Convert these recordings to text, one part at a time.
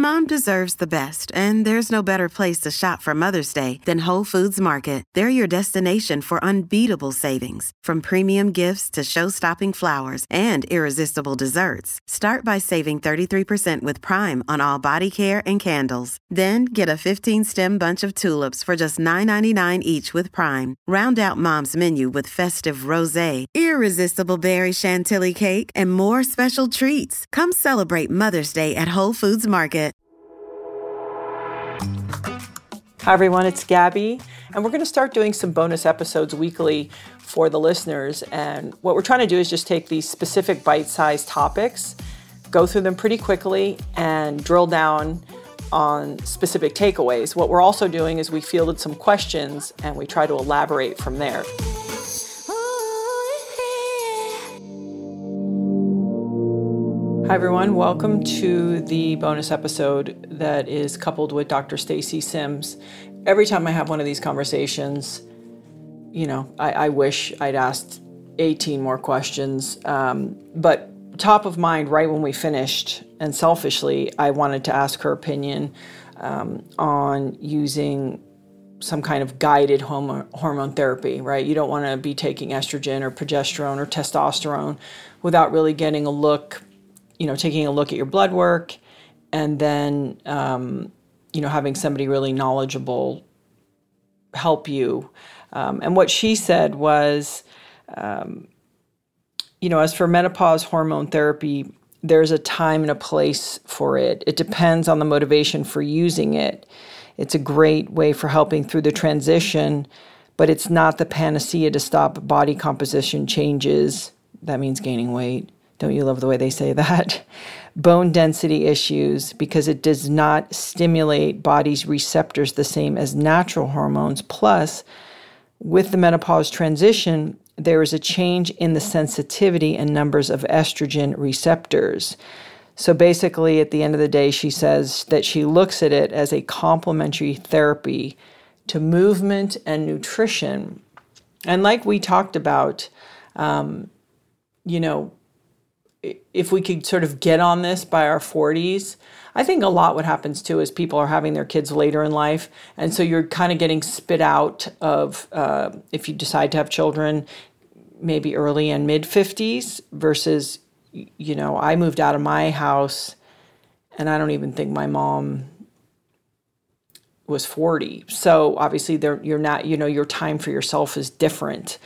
Mom deserves the best, and there's no better place to shop for Mother's Day than Whole Foods Market. They're your destination for unbeatable savings, from premium gifts to show-stopping flowers and irresistible desserts. Start by saving 33% with Prime on all body care and candles. Then get a 15-stem bunch of tulips for just $9.99 each with Prime. Round out Mom's menu with festive rosé, irresistible berry chantilly cake, and more special treats. Come celebrate Mother's Day at Whole Foods Market. Hi everyone, it's Gabby, and we're going to start doing some bonus episodes weekly for the listeners. And what we're trying to do is just take these specific bite-sized topics, go through them pretty quickly, and drill down on specific takeaways. What we're also doing is we fielded some questions and we try to elaborate from there. Hi everyone, welcome to the bonus episode that is coupled with Dr. Stacy Sims. Every time I have one of these conversations, I wish I'd asked 18 more questions, but top of mind right when we finished, and selfishly, I wanted to ask her opinion on using some kind of guided hormone therapy, right? You don't want to be taking estrogen or progesterone or testosterone without really getting a look, taking a look at your blood work, and then, having somebody really knowledgeable help you. And what she said was, as for menopause hormone therapy, there's a time and a place for it. It depends on the motivation for using it. It's a great way for helping through the transition, but it's not the panacea to stop body composition changes. That means gaining weight. Don't you love the way they say that? Bone density issues, because it does not stimulate body's receptors the same as natural hormones. Plus, with the menopause transition, there is a change in the sensitivity and numbers of estrogen receptors. So basically, at the end of the day, she says that she looks at it as a complementary therapy to movement and nutrition. And like we talked about, if we could sort of get on this by our 40s, I think a lot what happens too is people are having their kids later in life. And so you're kind of getting spit out of, if you decide to have children, maybe early and mid 50s versus, I moved out of my house and I don't even think my mom was 40. So obviously you're not, your time for yourself is different.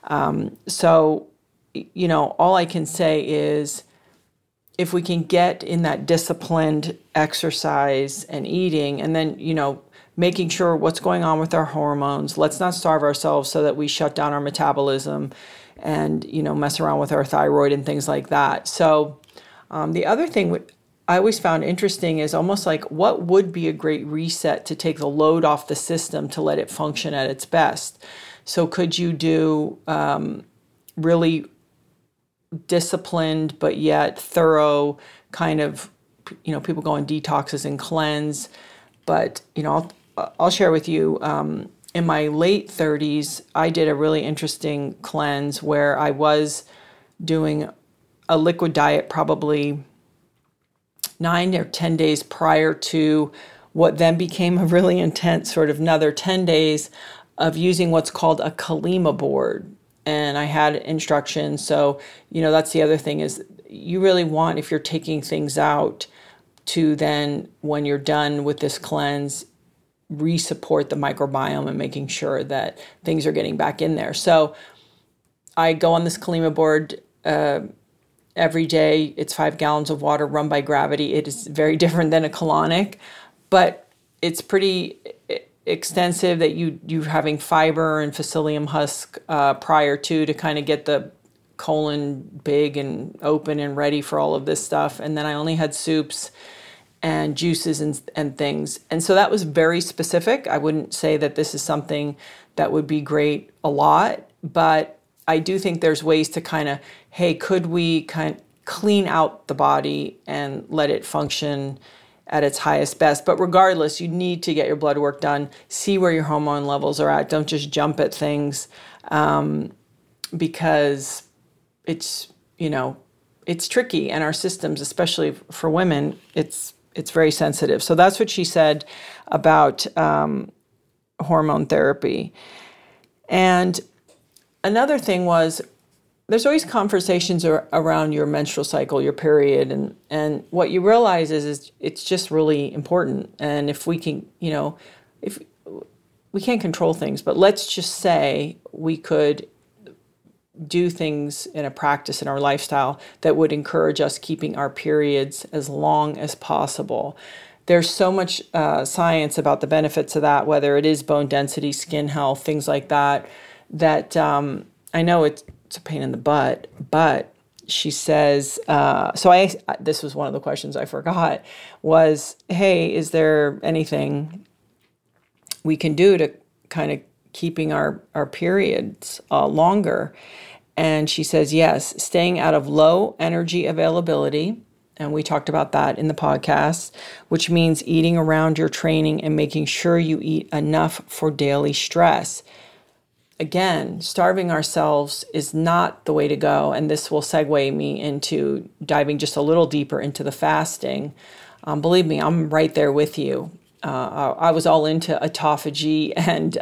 All I can say is if we can get in that disciplined exercise and eating, and then, making sure what's going on with our hormones, let's not starve ourselves so that we shut down our metabolism and, mess around with our thyroid and things like that. So the other thing I always found interesting is almost like what would be a great reset to take the load off the system to let it function at its best. So could you do really disciplined but yet thorough kind of, people go on detoxes and cleanse. But, I'll share with you, in my late 30s, I did a really interesting cleanse where I was doing a liquid diet probably 9 or 10 days prior to what then became a really intense sort of another 10 days of using what's called a Kalima board. And I had instructions. So, that's the other thing is you really want, if you're taking things out, to then, when you're done with this cleanse, re-support the microbiome and making sure that things are getting back in there. So I go on this Kalima board every day. It's 5 gallons of water run by gravity. It is very different than a colonic, but it's pretty extensive that you're having fiber and psyllium husk prior to kind of get the colon big and open and ready for all of this stuff. And then I only had soups and juices and things. And so that was very specific. I wouldn't say that this is something that would be great a lot, but I do think there's ways to kind of, hey, could we kind of clean out the body and let it function at its highest best? But regardless, you need to get your blood work done, see where your hormone levels are at. Don't just jump at things because it's, it's tricky. And our systems, especially for women, it's it's very sensitive. So that's what she said about hormone therapy. And another thing was, there's always conversations around your menstrual cycle, your period, and what you realize is it's just really important. And if we can, if we can't control things, but let's just say we could do things in a practice in our lifestyle that would encourage us keeping our periods as long as possible. There's so much science about the benefits of that, whether it is bone density, skin health, things like that, that I know it's a pain in the butt, but she says, this was one of the questions I forgot, was, hey, is there anything we can do to kind of keeping our periods longer? And she says, yes, staying out of low energy availability. And we talked about that in the podcast, which means eating around your training and making sure you eat enough for daily stress. Again, starving ourselves is not the way to go. And this will segue me into diving just a little deeper into the fasting. Believe me, I'm right there with you. I was all into autophagy and,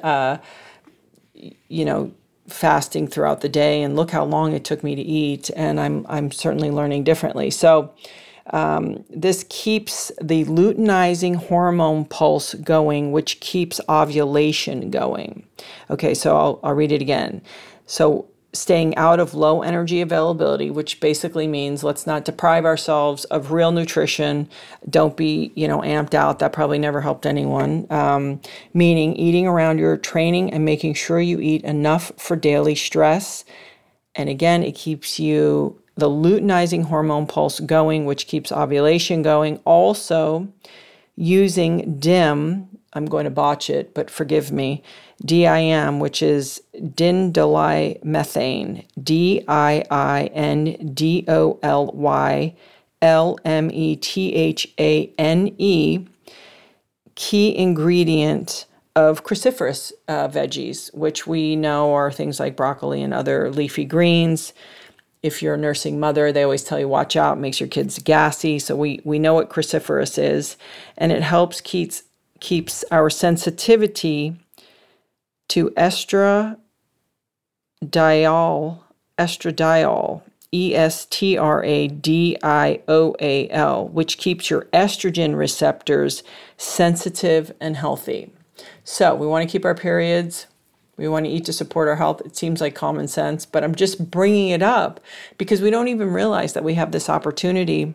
fasting throughout the day. And look how long it took me to eat. And I'm certainly learning differently. So this keeps the luteinizing hormone pulse going, which keeps ovulation going. Okay, so I'll read it again. So staying out of low energy availability, which basically means let's not deprive ourselves of real nutrition. Don't be, amped out. That probably never helped anyone. Meaning eating around your training and making sure you eat enough for daily stress. And again, it keeps the luteinizing hormone pulse going, which keeps ovulation going. Also, using DIM, I'm going to botch it, but forgive me, DIM, which is dindolylmethane, DINDOLYLMETHANE, key ingredient of cruciferous veggies, which we know are things like broccoli and other leafy greens. If you're a nursing mother, they always tell you, watch out, makes your kids gassy. So we know what cruciferous is, and it helps keeps our sensitivity to estradiol, estradiol, which keeps your estrogen receptors sensitive and healthy. So we want to keep our periods. We want to eat to support our health. It seems like common sense, but I'm just bringing it up because we don't even realize that we have this opportunity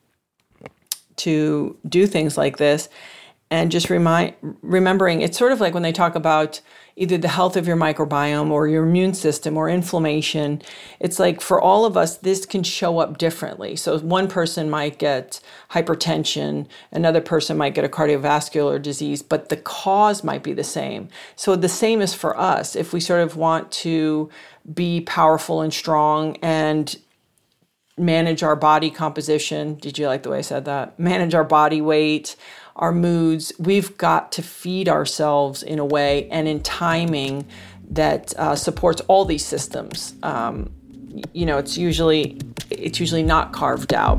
to do things like this. And just remembering, it's sort of like when they talk about either the health of your microbiome or your immune system or inflammation. It's like for all of us, this can show up differently. So one person might get hypertension, another person might get a cardiovascular disease, but the cause might be the same. So the same is for us. If we sort of want to be powerful and strong and manage our body composition, did you like the way I said that? Manage our body weight, our moods, we've got to feed ourselves in a way and in timing that supports all these systems. It's usually not carved out.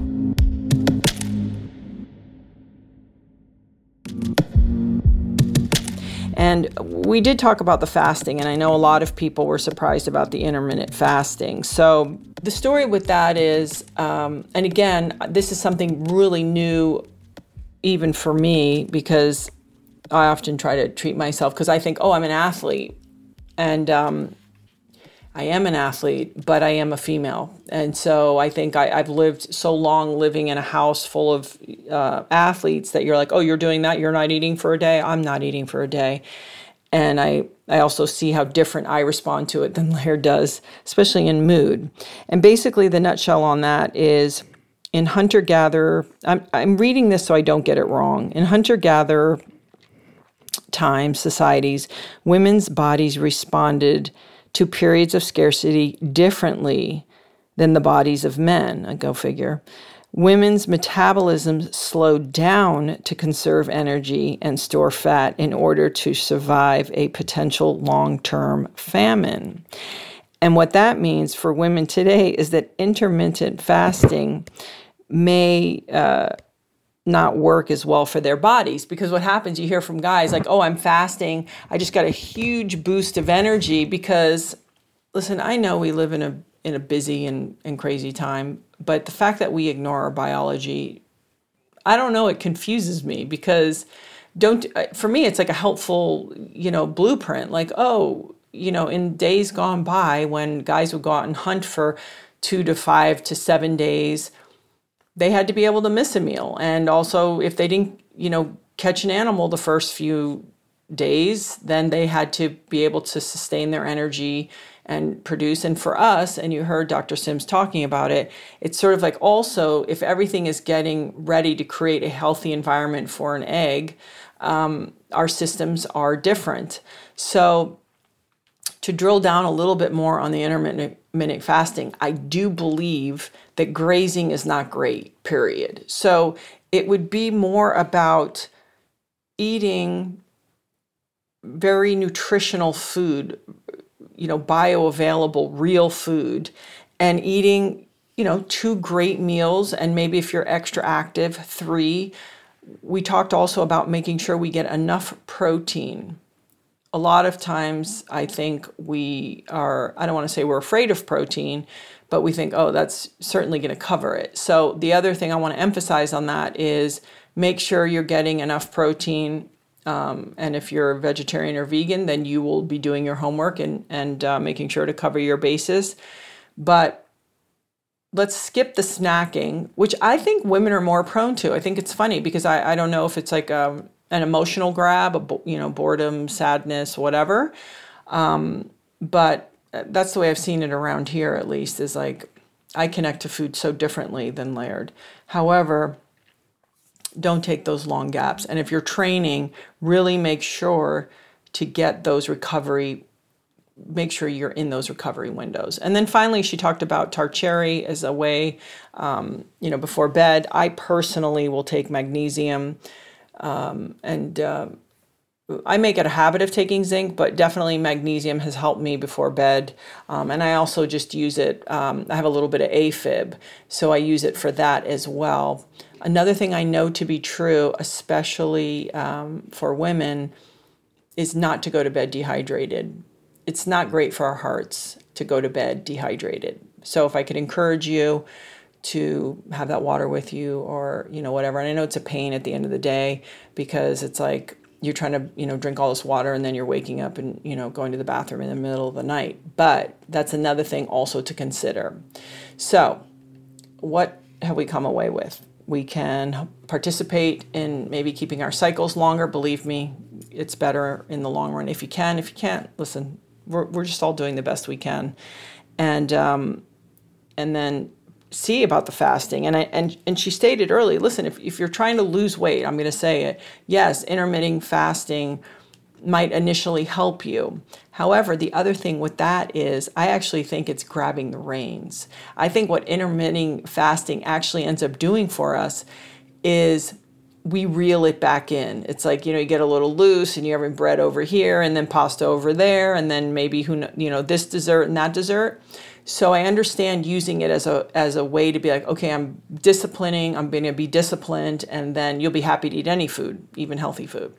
And we did talk about the fasting, and I know a lot of people were surprised about the intermittent fasting. So the story with that is, and again, this is something really new even for me, because I often try to treat myself because I think, I'm an athlete. And I am an athlete, but I am a female. And so I think I've lived so long living in a house full of athletes that you're like, you're doing that, you're not eating for a day. I'm not eating for a day. And I also see how different I respond to it than Laird does, especially in mood. And basically the nutshell on that is, in hunter-gatherer, I'm reading this so I don't get it wrong. In hunter-gatherer time societies, women's bodies responded to periods of scarcity differently than the bodies of men. Go figure. Women's metabolism slowed down to conserve energy and store fat in order to survive a potential long-term famine. And what that means for women today is that intermittent fasting may not work as well for their bodies. Because what happens, you hear from guys like, oh, I'm fasting, I just got a huge boost of energy. Because listen, I know we live in a busy and crazy time, but the fact that we ignore our biology, I don't know, it confuses me. Because for me, it's like a helpful, blueprint. Like, oh, in days gone by when guys would go out and hunt for 2 to 5 to 7 days, they had to be able to miss a meal. And also, if they didn't, catch an animal the first few days, then they had to be able to sustain their energy and produce. And for us, and you heard Dr. Sims talking about it, it's sort of like also, if everything is getting ready to create a healthy environment for an egg, our systems are different. So to drill down a little bit more on the intermittent fasting, I do believe that grazing is not great, period. So it would be more about eating very nutritional food, bioavailable, real food, and eating, 2 great meals. And maybe if you're extra active, 3. We talked also about making sure we get enough protein. A lot of times I think I don't want to say we're afraid of protein, but we think, oh, that's certainly going to cover it. So the other thing I want to emphasize on that is make sure you're getting enough protein. And if you're a vegetarian or vegan, then you will be doing your homework and making sure to cover your bases. But let's skip the snacking, which I think women are more prone to. I think it's funny because I don't know if it's like an emotional grab, boredom, sadness, whatever. But that's the way I've seen it around here, at least, is like I connect to food so differently than Laird. However, don't take those long gaps. And if you're training, really make sure to get those make sure you're in those recovery windows. And then finally, she talked about tart cherry as a way, before bed. I personally will take magnesium, and I make it a habit of taking zinc, but definitely magnesium has helped me before bed. And I also just use it. I have a little bit of AFib, so I use it for that as well. Another thing I know to be true, especially for women, is not to go to bed dehydrated. It's not great for our hearts to go to bed dehydrated. So if I could encourage you to have that water with you, or, whatever. And I know it's a pain at the end of the day because it's like you're trying to, drink all this water and then you're waking up and, going to the bathroom in the middle of the night. But that's another thing also to consider. So what have we come away with? We can participate in maybe keeping our cycles longer. Believe me, it's better in the long run. If you can, if you can't, listen, we're just all doing the best we can. And then see about the fasting. And she stated early, listen, if you're trying to lose weight, I'm going to say it, yes, intermittent fasting might initially help you. However, the other thing with that is I actually think it's grabbing the reins. I think what intermittent fasting actually ends up doing for us is we reel it back in. It's like, you get a little loose and you're having bread over here and then pasta over there and then maybe this dessert and that dessert. So I understand using it as a way to be like, okay, I'm disciplining, I'm going to be disciplined, and then you'll be happy to eat any food, even healthy food.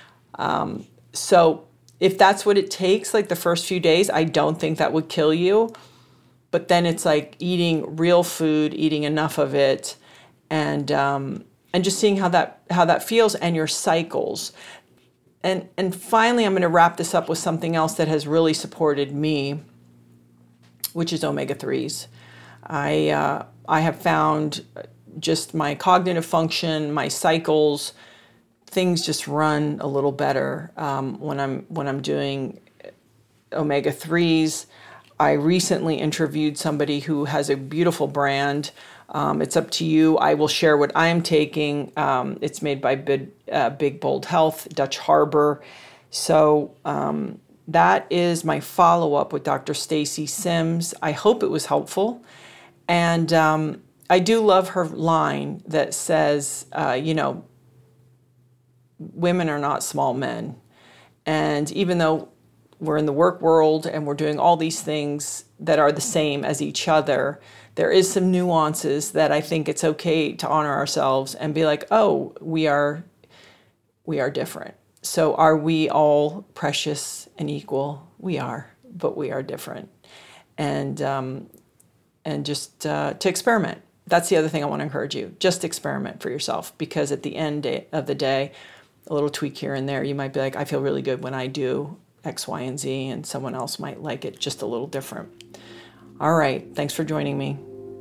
So if that's what it takes, like the first few days, I don't think that would kill you. But then it's like eating real food, eating enough of it, and just seeing how that feels and your cycles. And finally, I'm going to wrap this up with something else that has really supported me, which is omega-3s. I have found just my cognitive function, my cycles, things just run a little better when I'm doing omega-3s. I recently interviewed somebody who has a beautiful brand. It's up to you. I will share what I'm taking. It's made by Big Bold Health, Dutch Harbor. So that is my follow-up with Dr. Stacy Sims. I hope it was helpful. And I do love her line that says, women are not small men. And even though we're in the work world and we're doing all these things that are the same as each other, there is some nuances that I think it's okay to honor ourselves and be like, oh, we are different. So are we all precious and equal? We are, but we are different. And just to experiment. That's the other thing I want to encourage you. Just experiment for yourself, because at the end of the day, a little tweak here and there, you might be like, I feel really good when I do X, Y, and Z, and someone else might like it just a little different. All right. Thanks for joining me.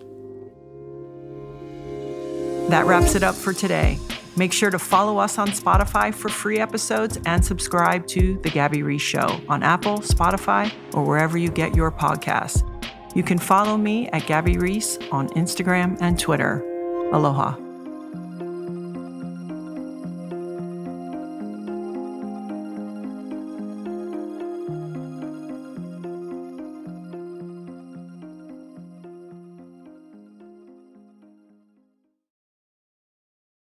That wraps it up for today. Make sure to follow us on Spotify for free episodes and subscribe to The Gabby Reece Show on Apple, Spotify, or wherever you get your podcasts. You can follow me at Gabby Reece on Instagram and Twitter. Aloha.